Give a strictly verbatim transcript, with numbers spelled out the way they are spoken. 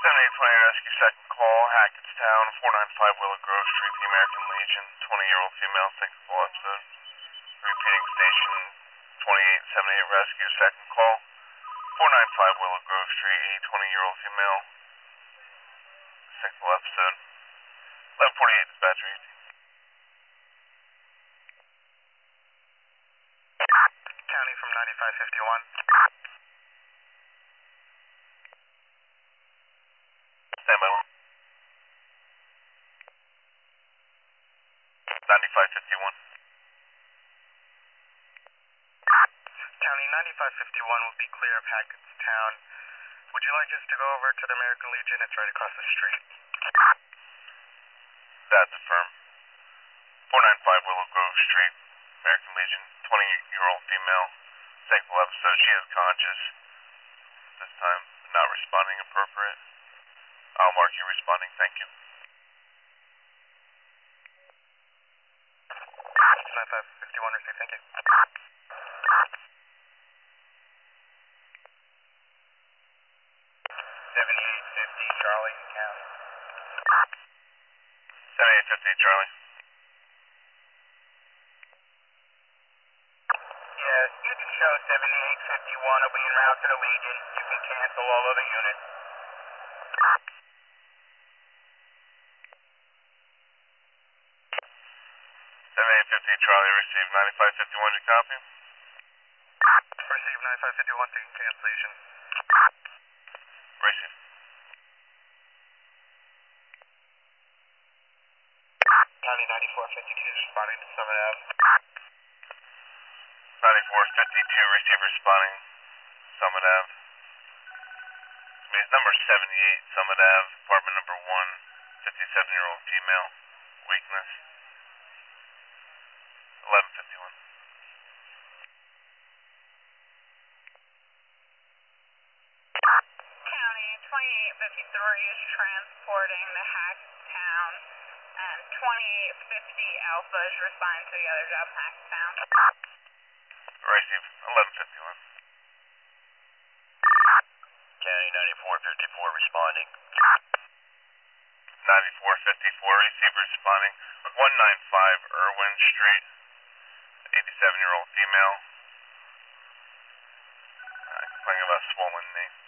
seven eight twenty rescue, second call, Hackettstown, four nine five Willow Grove Street, the American Legion, twenty-year-old female, cyclical episode. Repeating station twenty-eight seventy-eight rescue, second call, four nine five Willow Grove Street, a twenty-year-old female, cyclical episode. eleven forty-eight dispatcher. County from ninety-five fifty-one. Stand by one. ninety-five fifty-one. County ninety-five fifty-one will be clear of Hackettstown. Would you like us to go over to the American Legion? It's right across the street. That's affirmed. four nine five Willow Grove Street, American Legion, twenty-year-old female, cyclical episode. She is conscious. This time, not responding appropriate. I'll mark you responding. Thank you. ninety-five fifty-one received. Thank you. seventy-eight fifty Charlie County. seventy-eight fifty Charlie. Yes, you can show seventy-eight fifty-one will be en route to the Legion. You can cancel all other units. seventy-eight fifty Charlie received. ninety-five fifty-one, you copy? Received ninety-five fifty-one, taking cancellation. Received. County ninety-four fifty-two is responding to Summit Ave. ninety-four fifty-two, receive responding. Summit Ave. Means number seventy-eight, Summit Ave, apartment number one, fifty-seven-year-old female, weakness. eleven fifty-one. County twenty-eight fifty-three is transporting to Hackettstown, and twenty-eight fifty Alpha is responding to the other job in Hackettstown. Receive. eleven fifty-one. County ninety-four fifty-four responding. ninety-four fifty-four, receive responding. one ninety-five Irwin Street, eighty-seven-year-old female. Uh, complaining about swollen knee.